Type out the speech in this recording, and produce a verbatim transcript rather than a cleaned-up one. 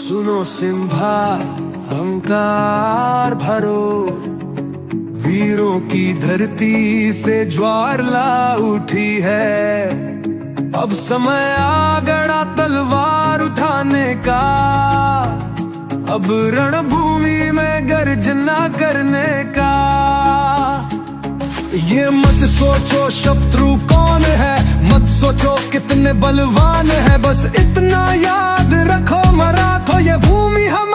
सुनो सिंहा अहंकार भरो, वीरों की धरती से ज्वार ला उठी है। अब समय आ गड़ा तलवार उठाने का, अब रणभूमि में गर्जना करने का। ये मत सोचो शत्रु कौन है, मत सोचो कितने बलवान है, बस इतना याद रखो मराठो ये भूमि हम